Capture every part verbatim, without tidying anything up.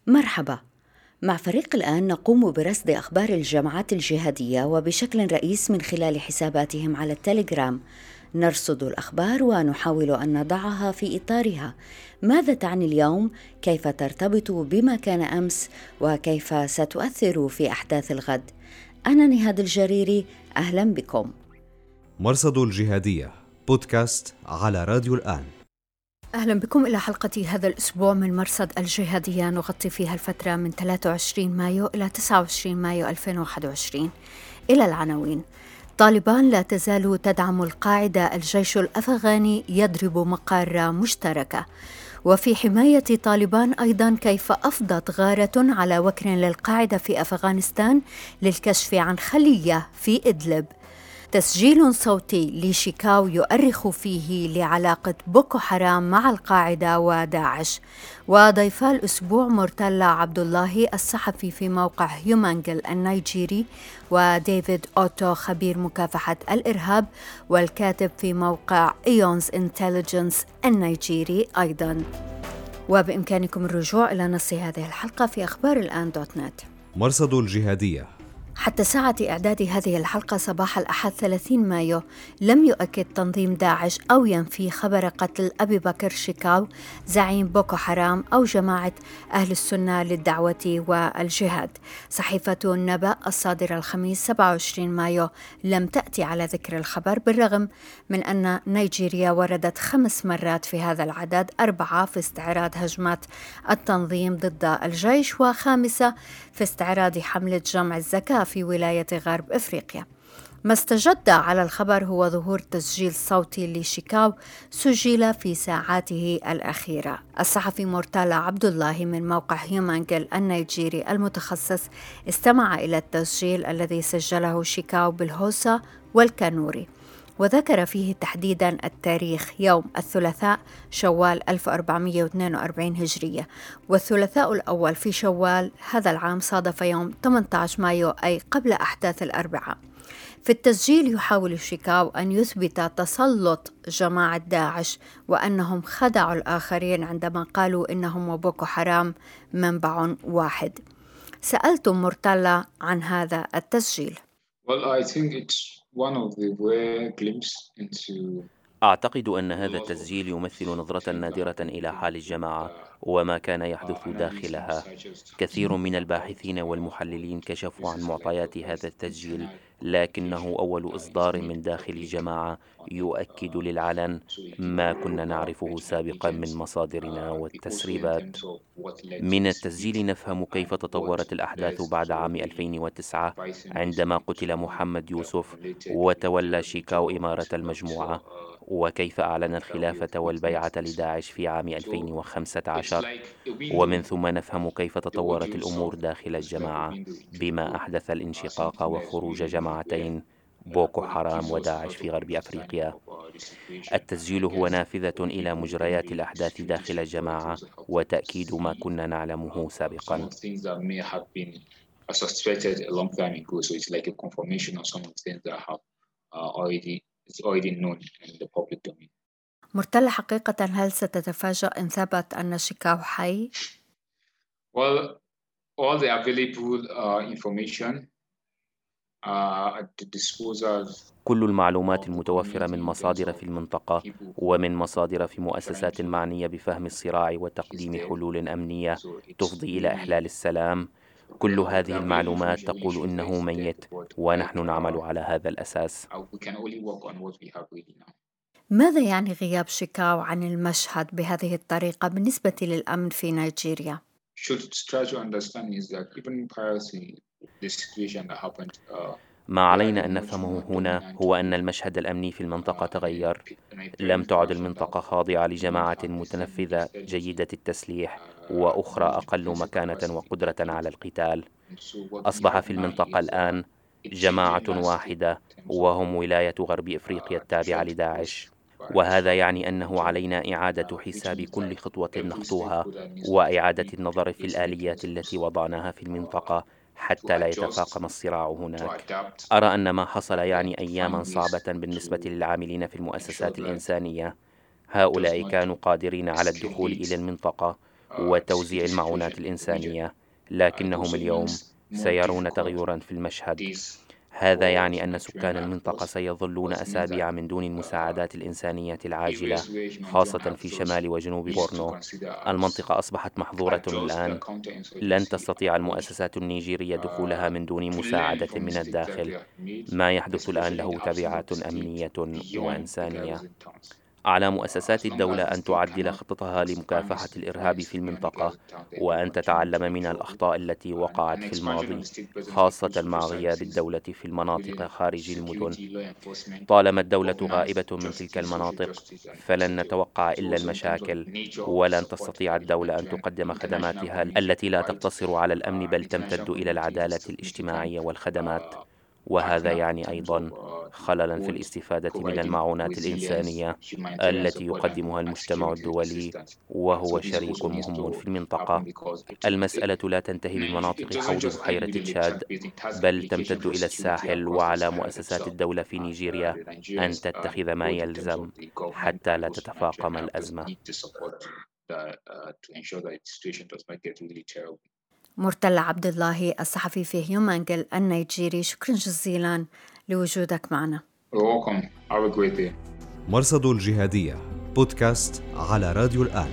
مرحبا. مع فريق الآن نقوم برصد أخبار الجماعات الجهادية وبشكل رئيس من خلال حساباتهم على التليجرام. نرصد الأخبار ونحاول أن نضعها في إطارها. ماذا تعني اليوم؟ كيف ترتبط بما كان أمس؟ وكيف ستؤثر في أحداث الغد؟ أنا نهاد الجريري، أهلا بكم. مرصد الجهادية بودكاست على راديو الآن. أهلا بكم إلى حلقة هذا الأسبوع من مرصد الجهادية، نغطي فيها الفترة من ثلاثة وعشرين مايو إلى تسعة وعشرين مايو ألفين وواحد وعشرين. إلى العناوين: طالبان لا تزال تدعم القاعدة، الجيش الأفغاني يضرب مقار مشتركة. وفي حماية طالبان أيضا كيف أفضت غارة على وكر للقاعدة في أفغانستان للكشف عن خلية في إدلب. تسجيل صوتي لشيكاو يؤرخ فيه لعلاقة بوكو حرام مع القاعدة وداعش. وضيفا الأسبوع مرتلا عبد الله الصحفي في موقع هيومانجل النيجيري، وديفيد أوتو خبير مكافحة الإرهاب والكاتب في موقع إيونز إنتليجنس النيجيري أيضا. وبإمكانكم الرجوع إلى نص هذه الحلقة في أخبار الآن دوت نت. مرصد الجهادية. حتى ساعة إعداد هذه الحلقة صباح الأحد ثلاثين مايو لم يؤكد تنظيم داعش أو ينفي خبر قتل أبي بكر شيكاو زعيم بوكو حرام أو جماعة أهل السنة للدعوة والجهاد. صحيفة النبأ الصادرة الخميس سبعة وعشرين مايو لم تأتي على ذكر الخبر، بالرغم من أن نيجيريا وردت خمس مرات في هذا العدد، أربعة في استعراض هجمات التنظيم ضد الجيش، وخامسة في استعراض حملة جمع الزكاة في ولاية غرب إفريقيا. ما استجد على الخبر هو ظهور تسجيل صوتي لشيكاو سجل في ساعاته الأخيرة. الصحفي مرتلا عبد الله من موقع هيومانجل النيجيري المتخصص استمع إلى التسجيل الذي سجله شيكاو بالهوسا والكانوري، وذكر فيه تحديداً التاريخ يوم الثلاثاء شوال ألف وأربعمائة واثنين وأربعين هجرية، والثلاثاء الأول في شوال هذا العام صادف يوم ثمانية عشر مايو، أي قبل أحداث الأربعاء. في التسجيل يحاول شيكاو أن يثبت تسلط جماعة داعش وأنهم خدعوا الآخرين عندما قالوا إنهم وبوكو حرام منبع واحد. سألت مرتلا عن هذا التسجيل. Well, I think it's one of the rare glimpses into أعتقد أن هذا التسجيل يمثل نظرة نادرة إلى حال الجماعة وما كان يحدث داخلها. كثير من الباحثين والمحللين كشفوا عن معطيات هذا التسجيل، لكنه أول إصدار من داخل الجماعة يؤكد للعلن ما كنا نعرفه سابقا من مصادرنا والتسريبات. من التسجيل نفهم كيف تطورت الأحداث بعد عام ألفين وتسعة عندما قتل محمد يوسف وتولى شيكاو إمارة المجموعة، وكيف أعلن الخلافة والبيعة لداعش في عام ألفين وخمسة عشر. ومن ثم نفهم كيف تطورت الأمور داخل الجماعة بما أحدث الانشقاق وخروج جماعتين بوكو حرام وداعش في غرب أفريقيا. التسجيل هو نافذة إلى مجريات الأحداث داخل الجماعة وتأكيد ما كنا نعلمه سابقا. مرتلا، حقيقة هل ستتفاجأ إن ثبت أن شيكاو حي؟ Well, all the available uh, information uh, at the disposal. كل المعلومات المتوفرة من مصادر في المنطقة ومن مصادر في مؤسسات معنية بفهم الصراع وتقديم حلول أمنية تفضي إلى إحلال السلام، كل هذه المعلومات تقول إنه ميت، ونحن نعمل على هذا الأساس. ماذا يعني غياب شيكاو عن المشهد بهذه الطريقة بالنسبة للأمن في نيجيريا؟ ما علينا أن نفهمه هنا هو أن المشهد الأمني في المنطقة تغير. لم تعد المنطقة خاضعة لجماعة متنفذة جيدة التسليح وأخرى أقل مكانة وقدرة على القتال. أصبح في المنطقة الآن جماعة واحدة، وهم ولاية غرب إفريقيا التابعة لداعش. وهذا يعني أنه علينا إعادة حساب كل خطوة نخطوها وإعادة النظر في الآليات التي وضعناها في المنطقة حتى لا يتفاقم الصراع هناك. أرى أن ما حصل يعني أياما صعبة بالنسبة للعاملين في المؤسسات الإنسانية. هؤلاء كانوا قادرين على الدخول إلى المنطقة وتوزيع المعونات الإنسانية، لكنهم اليوم سيرون تغيرا في المشهد. هذا يعني أن سكان المنطقة سيظلون أسابيع من دون المساعدات الإنسانية العاجلة، خاصة في شمال وجنوب بورنو. المنطقة أصبحت محظورة الآن، لن تستطيع المؤسسات النيجيرية دخولها من دون مساعدة من الداخل. ما يحدث الآن له تبعات أمنية وإنسانية. على مؤسسات الدولة أن تعدل خططها لمكافحة الإرهاب في المنطقة، وأن تتعلم من الأخطاء التي وقعت في الماضي، خاصة مع غياب الدولة في المناطق خارج المدن. طالما الدولة غائبة من تلك المناطق، فلن نتوقع إلا المشاكل، ولن تستطيع الدولة أن تقدم خدماتها التي لا تقتصر على الأمن بل تمتد إلى العدالة الاجتماعية والخدمات. وهذا يعني أيضا خللا في الاستفادة من المعونات الإنسانية التي يقدمها المجتمع الدولي، وهو شريك مهم في المنطقة. المسألة لا تنتهي بمناطق حوض بحيرة تشاد، بل تمتد إلى الساحل، وعلى مؤسسات الدولة في نيجيريا أن تتخذ ما يلزم حتى لا تتفاقم الأزمة. مرتلى عبد الله، الصحفي في هيومانجل النيجيري، شكرا جزيلا لوجودك معنا. مرصد الجهادية بودكاست على راديو الآن.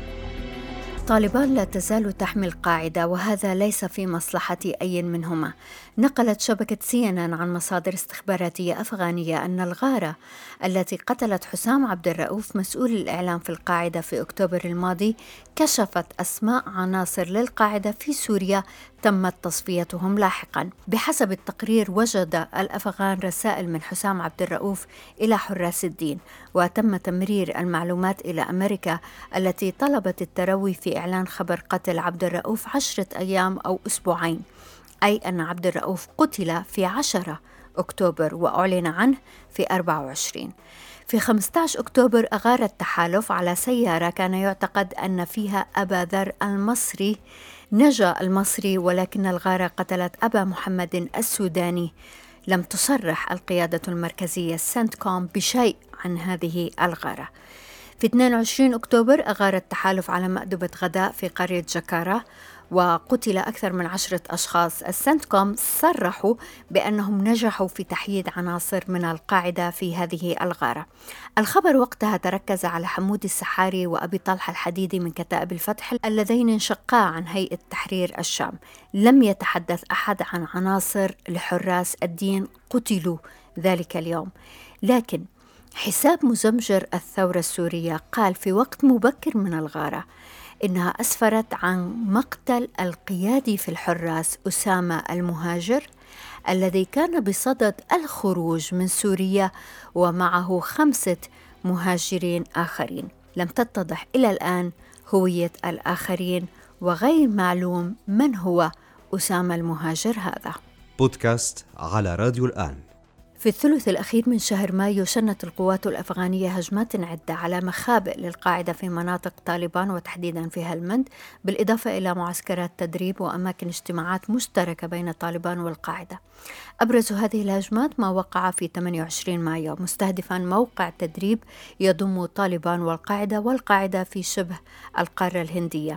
طالبان لا تزال تحمي القاعدة، وهذا ليس في مصلحة أي منهما. نقلت شبكة سي إن إن عن مصادر استخباراتية أفغانية أن الغارة التي قتلت حسام عبد الرؤوف مسؤول الإعلام في القاعدة في أكتوبر الماضي كشفت أسماء عناصر للقاعدة في سوريا تمت تصفيتهم لاحقا. بحسب التقرير، وجد الأفغان رسائل من حسام عبد الرؤوف إلى حراس الدين، وتم تمرير المعلومات إلى أمريكا التي طلبت التروي في إعلان خبر قتل عبد الرؤوف عشرة أيام أو أسبوعين، أي أن عبد الرؤوف قتل في عشرة أكتوبر وأعلن عنه في أربعة وعشرين. في خمسة عشر أكتوبر أغار التحالف على سيارة كان يعتقد أن فيها أبا ذر المصري. نجا المصري، ولكن الغارة قتلت أبا محمد السوداني. لم تصرح القيادة المركزية سنتكوم بشيء عن هذه الغارة. في اثنين وعشرين أكتوبر أغار التحالف على مأدبة غداء في قرية جكارة وقتل أكثر من عشرة أشخاص. السنتكوم صرحوا بأنهم نجحوا في تحييد عناصر من القاعدة في هذه الغارة. الخبر وقتها تركز على حمود السحاري وأبي طلحة الحديدي من كتائب الفتح اللذين انشقا عن هيئة تحرير الشام. لم يتحدث أحد عن عناصر لحراس الدين قتلوا ذلك اليوم. لكن حساب مزمجر الثورة السورية قال في وقت مبكر من الغارة إنها أسفرت عن مقتل القيادي في الحراس أسامة المهاجر الذي كان بصدد الخروج من سوريا ومعه خمسة مهاجرين آخرين. لم تتضح إلى الآن هوية الآخرين، وغير معلوم من هو أسامة المهاجر هذا. بودكاست على راديو الآن. في الثلث الأخير من شهر مايو شنت القوات الأفغانية هجمات عدة على مخابئ للقاعدة في مناطق طالبان وتحديدا في هلمند، بالإضافة إلى معسكرات تدريب وأماكن اجتماعات مشتركة بين طالبان والقاعدة. أبرز هذه الهجمات ما وقع في ثمانية وعشرين مايو مستهدفا موقع تدريب يضم طالبان والقاعدة والقاعدة في شبه القارة الهندية.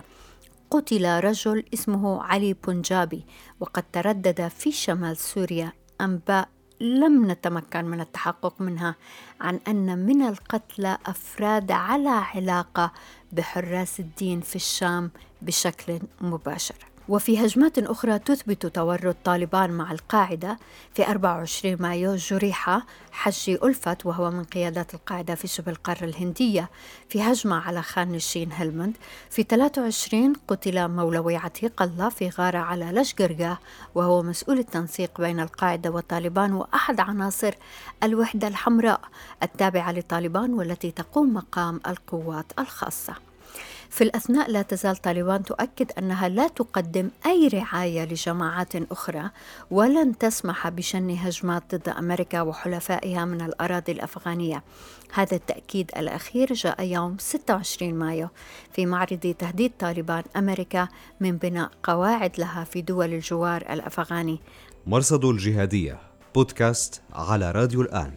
قتل رجل اسمه علي بنجابي، وقد تردد في شمال سوريا أنباء لم نتمكن من التحقق منها عن أن من القتلى أفراد على علاقة بحراس الدين في الشام بشكل مباشر. وفي هجمات أخرى تثبت تورط طالبان مع القاعدة، في أربعة وعشرين مايو جرح حجي ألفت وهو من قيادات القاعدة في شبه القارة الهندية في هجمة على خان نشين هلمند. في ثلاثة وعشرين قتل مولوي عتيق الله في غارة على لشقرقاه، وهو مسؤول التنسيق بين القاعدة وطالبان وأحد عناصر الوحدة الحمراء التابعة لطالبان والتي تقوم مقام القوات الخاصة. في الأثناء لا تزال طالبان تؤكد أنها لا تقدم أي رعاية لجماعات أخرى ولن تسمح بشن هجمات ضد أمريكا وحلفائها من الأراضي الأفغانية. هذا التأكيد الأخير جاء يوم ستة وعشرين مايو في معرض تهديد طالبان أمريكا من بناء قواعد لها في دول الجوار الأفغاني. مرصد الجهادية بودكاست على راديو الآن.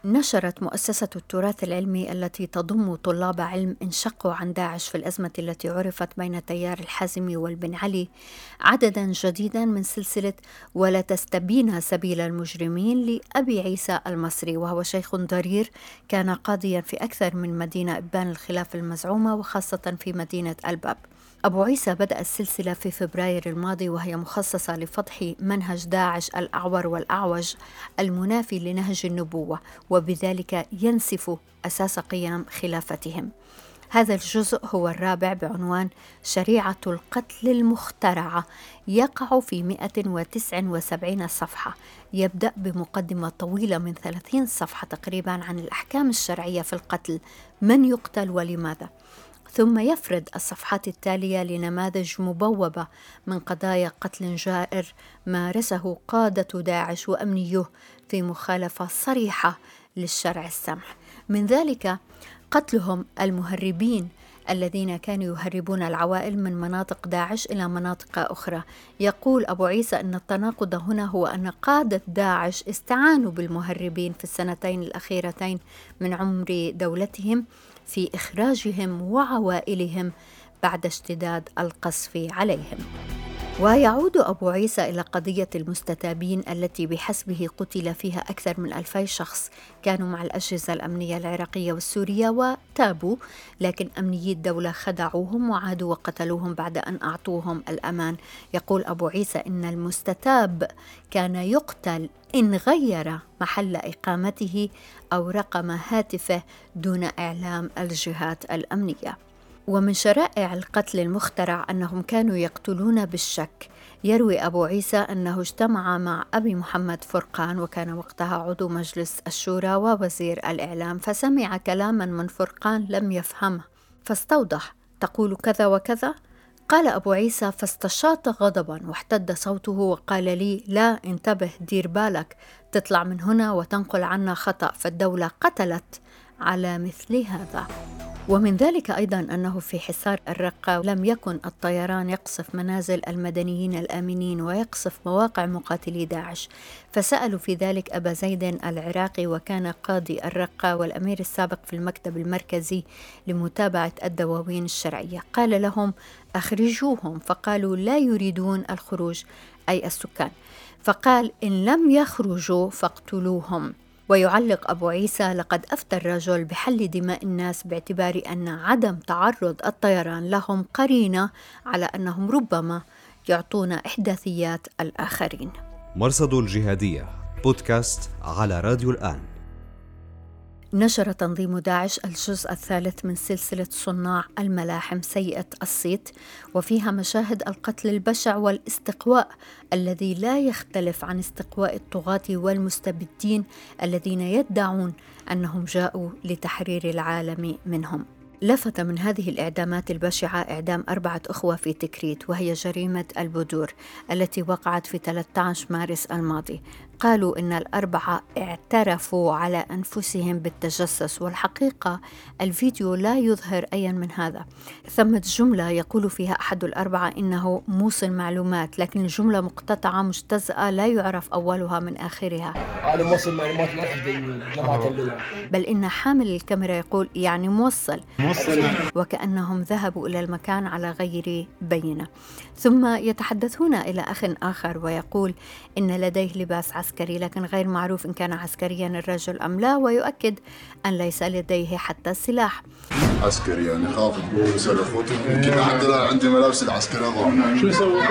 نشرت مؤسسة التراث العلمي التي تضم طلاب علم انشقوا عن داعش في الأزمة التي عرفت بين تيار الحازمي والبن علي عددا جديدا من سلسلة ولا تستبين سبيل المجرمين لأبي عيسى المصري، وهو شيخ ضرير كان قاضيا في أكثر من مدينة إبان الخلافة المزعومة وخاصة في مدينة الباب. أبو عيسى بدأ السلسلة في فبراير الماضي، وهي مخصصة لفضح منهج داعش الأعور والأعوج المنافي لنهج النبوة، وبذلك ينسف أساس قيام خلافتهم. هذا الجزء هو الرابع بعنوان شريعة القتل المخترعة، يقع في مئة وتسعة وسبعين صفحة. يبدأ بمقدمة طويلة من ثلاثين صفحة تقريبا عن الأحكام الشرعية في القتل، من يقتل ولماذا، ثم يفرد الصفحات التالية لنماذج مبوبة من قضايا قتل جائر مارسه قادة داعش وأمنيه في مخالفة صريحة للشرع السمح، من ذلك قتلهم المهربين الذين كانوا يهربون العوائل من مناطق داعش إلى مناطق أخرى. يقول أبو عيسى أن التناقض هنا هو أن قادة داعش استعانوا بالمهربين في السنتين الأخيرتين من عمر دولتهم في إخراجهم وعوائلهم بعد اشتداد القصف عليهم. ويعود أبو عيسى إلى قضية المستتابين التي بحسبه قتل فيها أكثر من ألفي شخص كانوا مع الأجهزة الأمنية العراقية والسورية وتابوا، لكن أمنيي الدولة خدعوهم وعادوا وقتلوهم بعد أن أعطوهم الأمان. يقول أبو عيسى إن المستتاب كان يقتل إن غير محل إقامته أو رقم هاتفه دون إعلام الجهات الأمنية. ومن شرائع القتل المخترع أنهم كانوا يقتلون بالشك. يروي أبو عيسى أنه اجتمع مع أبي محمد فرقان، وكان وقتها عضو مجلس الشورى ووزير الإعلام، فسمع كلاما من فرقان لم يفهمه فاستوضح: تقول كذا وكذا؟ قال أبو عيسى: فاستشاط غضبا واحتد صوته وقال لي: لا، انتبه، دير بالك، تطلع من هنا وتنقل عنا خطأ، فالدولة قتلت على مثل هذا. ومن ذلك أيضا أنه في حصار الرقة لم يكن الطيران يقصف منازل المدنيين الآمنين ويقصف مواقع مقاتلي داعش، فسألوا في ذلك أبا زيد العراقي، وكان قاضي الرقة والأمير السابق في المكتب المركزي لمتابعة الدواوين الشرعية. قال لهم: أخرجوهم، فقالوا: لا يريدون الخروج، أي السكان. فقال: إن لم يخرجوا فاقتلوهم. ويعلق أبو عيسى: لقد أفتى الرجل بحل دماء الناس باعتبار أن عدم تعرض الطيران لهم قرينة على أنهم ربما يعطون إحداثيات الآخرين. مرصد الجهادية بودكاست على راديو الآن. نشر تنظيم داعش الجزء الثالث من سلسلة صناع الملاحم سيئة الصيت، وفيها مشاهد القتل البشع والاستقواء الذي لا يختلف عن استقواء الطغاة والمستبدين الذين يدعون أنهم جاءوا لتحرير العالم منهم. لفت من هذه الإعدامات البشعة إعدام أربعة أخوة في تكريت، وهي جريمة البدور التي وقعت في ثلاثة عشر مارس الماضي. قالوا إن الأربعة اعترفوا على أنفسهم بالتجسس، والحقيقة الفيديو لا يظهر أي من هذا. ثمة جملة يقول فيها أحد الأربعة إنه موصل معلومات، لكن الجملة مقتطعة مجتزأة لا يعرف أولها من آخرها. أنا موصل معلومات لجماعة اللواء. بل إن حامل الكاميرا يقول يعني موصل، وكأنهم ذهبوا إلى المكان على غير بينة. ثم يتحدثون إلى أخ آخر ويقول إن لديه لباس عسكري، لكن غير معروف إن كان عسكريا الرجل أم لا، ويؤكد أن ليس لديه حتى سلاح عسكري. يعني خاف تقول سلفوت يمكن حتى لا عندي ملابس العسكرية. شو يسوي؟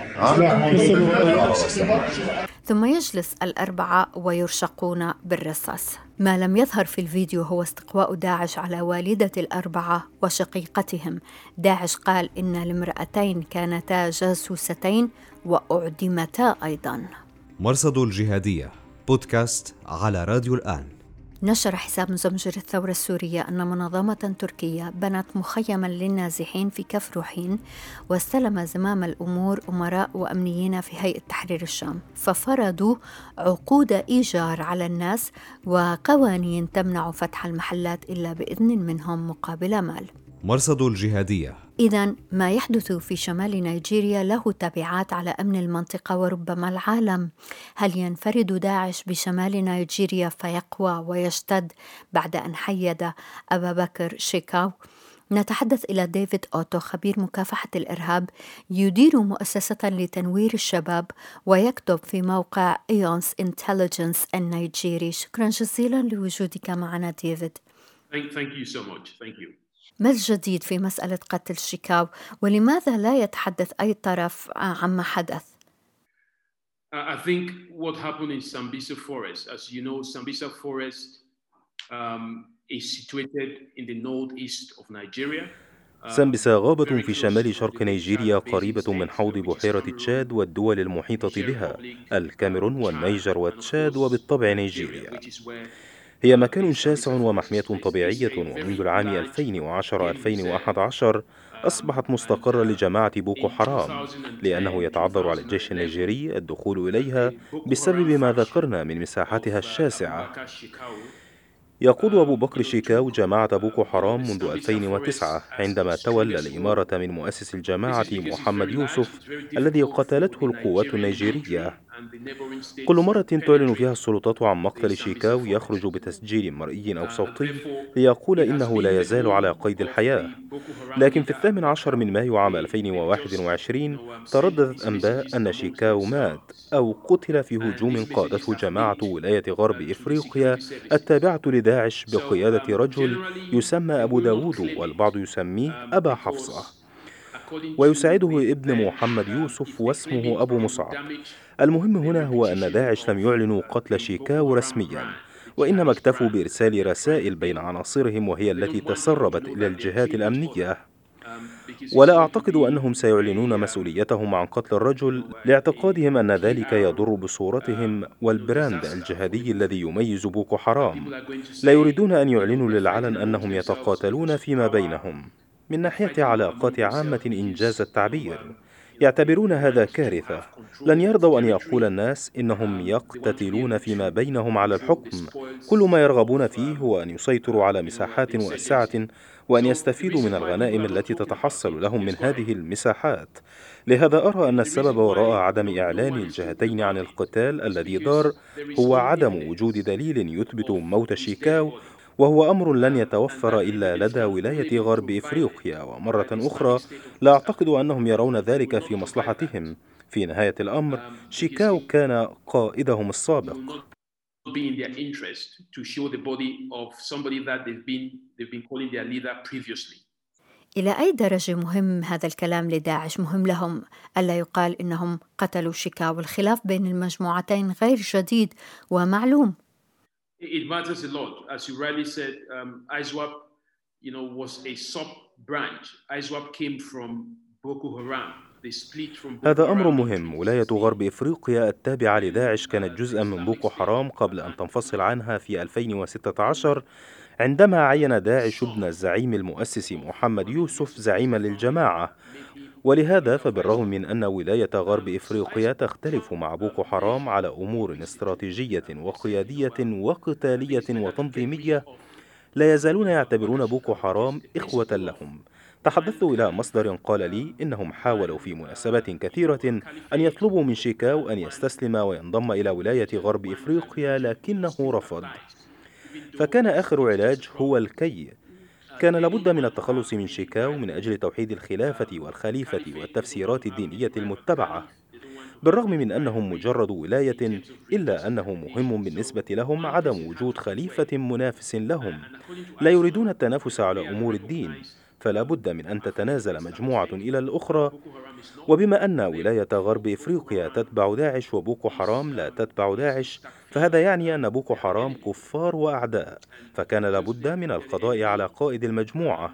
ثم يجلس الأربعة ويرشقون بالرصاص. ما لم يظهر في الفيديو هو استقواء داعش على والدة الأربعة وشقيقتهم. داعش قال إن الامرأتين كانتا جاسوستين وأعدمتا أيضا. مرصد الجهادية بودكاست على راديو الآن. نشر حساب مزمجر الثورة السورية أن منظمة تركية بنت مخيما للنازحين في كفر حين، واستلم زمام الأمور أمراء وأمنيين في هيئة تحرير الشام، ففرضوا عقود إيجار على الناس وقوانين تمنع فتح المحلات إلا بإذن منهم مقابل مال. مرصد الجهادية إذن ما يحدث في شمال نيجيريا له تبعات على أمن المنطقة وربما العالم. هل ينفرد داعش بشمال نيجيريا فيقوى ويشتد بعد أن حيد أبا بكر شيكاو؟ نتحدث إلى ديفيد أوتو، خبير مكافحة الإرهاب يدير مؤسسة لتنوير الشباب ويكتب في موقع إيونس إنتليجنس النيجيري. شكرا جزيلا لوجودك معنا ديفيد. Thank, thank you so much. Thank you. ما الجديد في مسألة قتل شيكاو ولماذا لا يتحدث أي طرف عما حدث؟ I think what happened in Sambisa Forest, as you know, Sambisa Forest um, is situated in the northeast of Nigeria. سمبسا غابة في شمال شرق نيجيريا قريبة من حوض بحيرة تشاد والدول المحيطة بها الكاميرون والنيجر وتشاد وبالطبع نيجيريا. هي مكان شاسع ومحمية طبيعية، ومنذ العام ألفين وعشرة ألفين وأحد عشر أصبحت مستقرا لجماعة بوكو حرام، لأنه يتعذر على الجيش النيجيري الدخول إليها بسبب ما ذكرنا من مساحتها الشاسعة. يقود أبو بكر شيكاو جماعة بوكو حرام منذ ألفين وتسعة عندما تولى الإمارة من مؤسس الجماعة محمد يوسف الذي قتلته القوات النيجيرية. كل مرة تعلن فيها السلطات عن مقتل شيكاو يخرج بتسجيل مرئي أو صوتي ليقول إنه لا يزال على قيد الحياة، لكن في الثامن عشر من مايو عام ألفين وواحد وعشرين ترددت أنباء أن شيكاو مات أو قتل في هجوم قادته جماعة ولاية غرب إفريقيا التابعة لداعش بقيادة رجل يسمى أبو داود والبعض يسميه أبا حفصة، ويساعده ابن محمد يوسف واسمه أبو مصعب. المهم هنا هو أن داعش لم يعلنوا قتل شيكاو رسميا، وإنما اكتفوا بإرسال رسائل بين عناصرهم وهي التي تسربت إلى الجهات الأمنية. ولا أعتقد أنهم سيعلنون مسؤوليتهم عن قتل الرجل لاعتقادهم أن ذلك يضر بصورتهم والبراند الجهادي الذي يميز بوكو حرام. لا يريدون أن يعلنوا للعلن أنهم يتقاتلون فيما بينهم. من ناحية علاقات عامة إنجاز التعبير، يعتبرون هذا كارثة. لن يرضوا أن يقول الناس إنهم يقتتلون فيما بينهم على الحكم. كل ما يرغبون فيه هو أن يسيطروا على مساحات واسعة وأن يستفيدوا من الغنائم التي تتحصل لهم من هذه المساحات. لهذا أرى أن السبب وراء عدم إعلان الجهتين عن القتال الذي دار هو عدم وجود دليل يثبت موت شيكاو، وهو أمر لن يتوفر إلا لدى ولاية غرب إفريقيا. ومرة أخرى لا أعتقد أنهم يرون ذلك في مصلحتهم. في نهاية الأمر شيكاو كان قائدهم السابق. إلى أي درجة مهم هذا الكلام لداعش؟ مهم لهم ألا يقال إنهم قتلوا شيكاو؟ الخلاف بين المجموعتين غير جديد ومعلوم. It matters a lot. As you rightly said, um, ISWAP, you know, was a sub-branch. ISWAP came from Boko Haram. They split from Boko هذا أمر Haram. مهم. ولاية غرب إفريقيا التابعة لداعش كانت جزءا من بوكو حرام قبل أن تنفصل عنها في ألفين وستة عشر عندما عين داعش ابن الزعيم المؤسس محمد يوسف زعيما للجماعة. ولهذا فبالرغم من أن ولاية غرب إفريقيا تختلف مع بوكو حرام على أمور استراتيجية وقيادية وقتالية وتنظيمية، لا يزالون يعتبرون بوكو حرام إخوة لهم. تحدثت إلى مصدر قال لي إنهم حاولوا في مناسبات كثيرة أن يطلبوا من شيكاو أن يستسلم وينضم إلى ولاية غرب إفريقيا، لكنه رفض. فكان آخر علاج هو الكي. كان لابد من التخلص من شيكاو من أجل توحيد الخلافة والخليفة والتفسيرات الدينية المتبعة. بالرغم من أنهم مجرد ولاية، إلا أنه مهم بالنسبة لهم عدم وجود خليفة منافس لهم. لا يريدون التنافس على أمور الدين، فلا بد من أن تتنازل مجموعة إلى الأخرى. وبما أن ولاية غرب إفريقيا تتبع داعش وبوكو حرام لا تتبع داعش، فهذا يعني أن بوكو حرام كفار وأعداء، فكان لابد من القضاء على قائد المجموعة.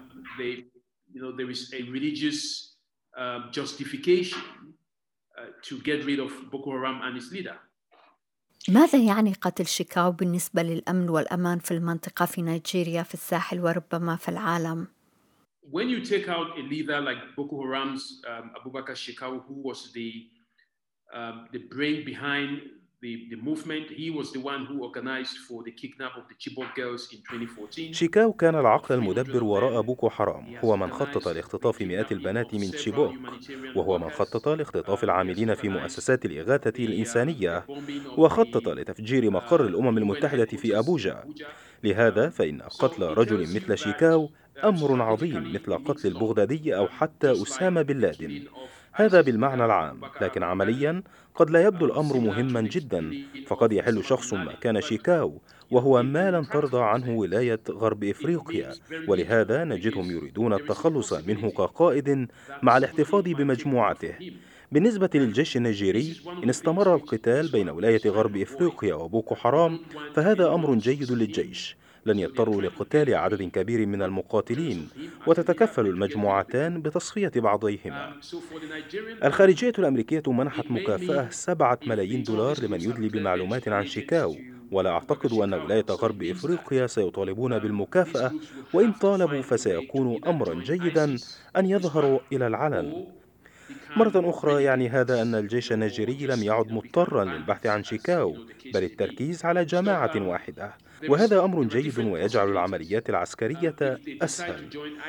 ماذا يعني قتل شيكاو بالنسبة للأمن والأمان في المنطقة في نيجيريا، في الساحل وربما في العالم؟ When you take out a leader like Boko Haram's um, Abu Bakr Shekau, who was the um, the brain behind شيكاو كان العقل المدبر وراء بوكو حرام، هو من خطط لاختطاف مئات البنات من تشيبوك، وهو من خطط لاختطاف العاملين في مؤسسات الإغاثة الإنسانية، وخطط لتفجير مقر الأمم المتحدة في أبوجا. لهذا فإن قتل رجل مثل شيكاو أمر عظيم مثل قتل البغدادي أو حتى أسامة بن لادن. هذا بالمعنى العام، لكن عمليا قد لا يبدو الأمر مهما جدا، فقد يحل شخص مكان شيكاو وهو ما لن ترضى عنه ولاية غرب إفريقيا، ولهذا نجدهم يريدون التخلص منه كقائد مع الاحتفاظ بمجموعته. بالنسبة للجيش النيجيري، إن استمر القتال بين ولاية غرب إفريقيا وبوكو حرام فهذا أمر جيد للجيش، لن يضطروا لقتال عدد كبير من المقاتلين، وتتكفل المجموعتان بتصفية بعضيهما. الخارجية الأمريكية منحت مكافأة سبعة ملايين دولار لمن يدلي بمعلومات عن شيكاو، ولا أعتقد أن ولاية غرب إفريقيا سيطالبون بالمكافأة، وإن طالبوا فسيكون أمرا جيدا أن يظهروا إلى العلن. مرة أخرى يعني هذا أن الجيش النيجيري لم يعد مضطرا للبحث عن شيكاو، بل التركيز على جماعة واحدة، وهذا أمر جيد ويجعل العمليات العسكرية أسهل.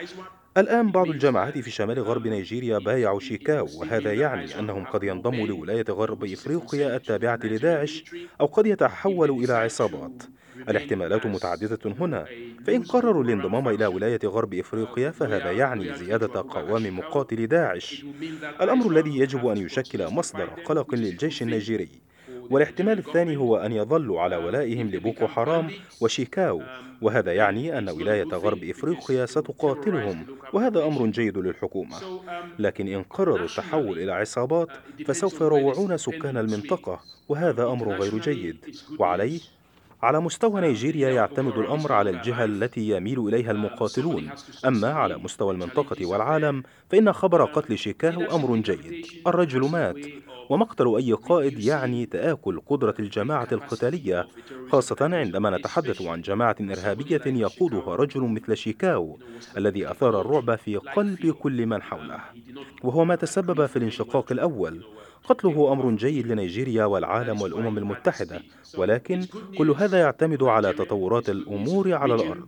الآن بعض الجماعات في شمال غرب نيجيريا بايعوا شيكاو، وهذا يعني أنهم قد ينضموا لولاية غرب إفريقيا التابعة لداعش، أو قد يتحولوا إلى عصابات. الاحتمالات متعددة هنا، فإن قرروا الانضمام إلى ولاية غرب إفريقيا فهذا يعني زيادة قوام مقاتلي داعش، الأمر الذي يجب أن يشكل مصدر قلق للجيش النيجيري. والاحتمال الثاني هو أن يظلوا على ولائهم لبوكو حرام وشيكاو، وهذا يعني أن ولاية غرب إفريقيا ستقاتلهم، وهذا أمر جيد للحكومة. لكن إن قرروا التحول إلى عصابات فسوف يروعون سكان المنطقة، وهذا أمر غير جيد. وعليه على مستوى نيجيريا يعتمد الأمر على الجهة التي يميل إليها المقاتلون، أما على مستوى المنطقة والعالم فإن خبر قتل شيكاو أمر جيد. الرجل مات، ومقتل أي قائد يعني تآكل قدرة الجماعة القتالية، خاصة عندما نتحدث عن جماعة إرهابية يقودها رجل مثل شيكاو الذي أثار الرعب في قلب كل من حوله، وهو ما تسبب في الانشقاق الأول. قتله أمر جيد لنيجيريا والعالم والأمم المتحدة، ولكن كل هذا يعتمد على تطورات الأمور على الأرض.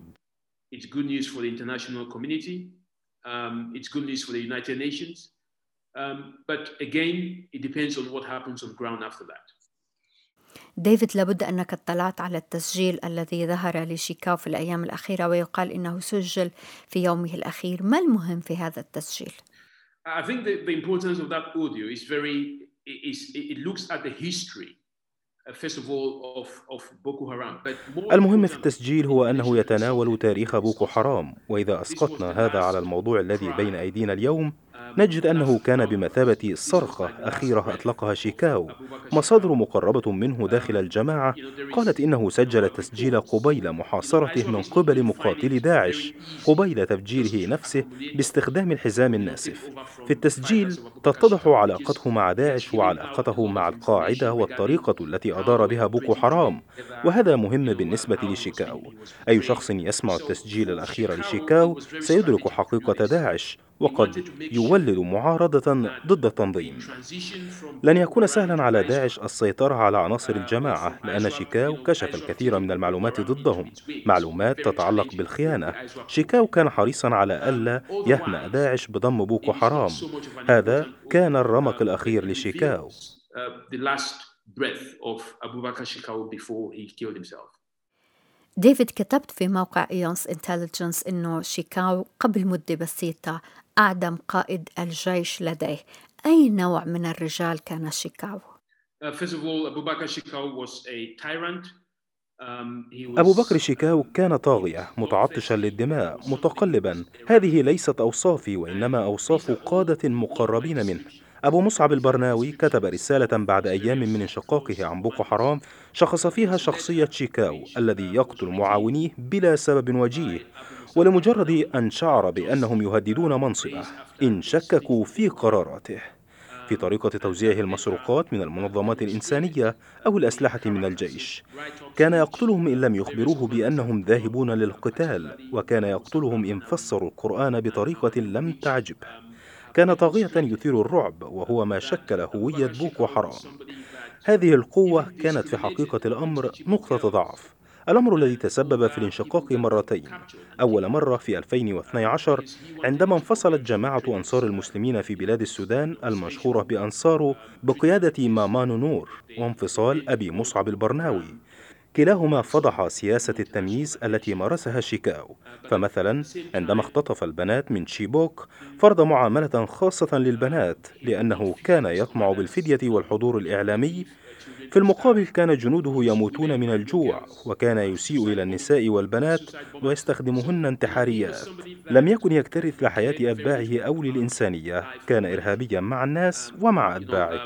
ديفيد، لابد أنك اطلعت على التسجيل الذي ظهر لشيكاو في الأيام الأخيرة، ويقال إنه سجل في يومه الأخير. ما المهم في هذا التسجيل؟ I think the, the importance of that audio is very, is, it looks at the history, uh, first of all, of, of Boko Haram. But more المهم في التسجيل هو أنه يتناول تاريخ بوكو حرام، وإذا أسقطنا هذا على الموضوع الذي بين أيدينا اليوم نجد أنه كان بمثابة صرخة أخيرة أطلقها شيكاو. مصادر مقربة منه داخل الجماعة قالت إنه سجل التسجيل قبيل محاصرته من قبل مقاتلي داعش، قبيل تفجيره نفسه باستخدام الحزام الناسف. في التسجيل تتضح علاقته مع داعش وعلاقته مع القاعدة والطريقة التي أدار بها بوكو حرام، وهذا مهم بالنسبة لشيكاو. أي شخص يسمع التسجيل الأخير لشيكاو سيدرك حقيقة داعش، وقد يولد معارضة ضد التنظيم. لن يكون سهلا على داعش السيطرة على عناصر الجماعة، لأن شيكاو كشف الكثير من المعلومات ضدهم، معلومات تتعلق بالخيانة. شيكاو كان حريصا على ألا يهنأ داعش بضم بوكو حرام، هذا كان الرمق الأخير لشيكاو. ديفيد، كتبت في موقع إيونس انتليجنس إنه شيكاو قبل مدة بسيطة أعدم قائد الجيش لديه. أي نوع من الرجال كان شيكاو؟ أبو بكر شيكاو كان طاغية، متعطشا للدماء، متقلبا. هذه ليست أوصافي، وإنما أوصاف قادة مقربين منه. أبو مصعب البرناوي كتب رسالة بعد أيام من انشقاقه عن بوكو حرام شخص فيها شخصية شيكاو الذي يقتل معاونيه بلا سبب وجيه، ولمجرد أن شعر بأنهم يهددون منصبه إن شككوا في قراراته، في طريقة توزيعه المسروقات من المنظمات الإنسانية أو الأسلحة من الجيش. كان يقتلهم إن لم يخبروه بأنهم ذاهبون للقتال، وكان يقتلهم إن فسروا القرآن بطريقة لم تعجبه. كان طاغية يثير الرعب، وهو ما شكل هوية بوكو حرام. هذه القوة كانت في حقيقة الأمر نقطة ضعف، الأمر الذي تسبب في الانشقاق مرتين. أول مرة في ألفين واثني عشر عندما انفصلت جماعة أنصار المسلمين في بلاد السودان المشهورة بأنصارو بقيادة مامان نور، وانفصال أبي مصعب البرناوي. كلاهما فضح سياسة التمييز التي مارسها شيكاو، فمثلا عندما اختطف البنات من تشيبوك فرض معاملة خاصة للبنات لأنه كان يطمع بالفدية والحضور الإعلامي. في المقابل كان جنوده يموتون من الجوع، وكان يسيء إلى النساء والبنات ويستخدمهن انتحاريات. لم يكن يكترث لحياة أتباعه أو للإنسانية، كان إرهابيا مع الناس ومع أتباعه.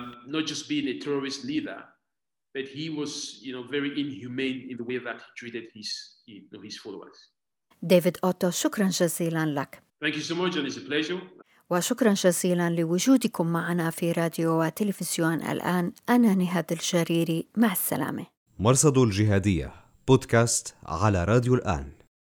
But he was, you know, very inhumane in the way that he treated his, you know, his followers. ديفيد أوتو، شكرا جزيلا لك. Thank you so much, and it's a pleasure. وشكرا جزيلا لوجودكم معنا في راديو وتلفزيون الآن. أنا نهاد الجريري، مع السلامة. مرصد الجهادية بودكاست على راديو الآن.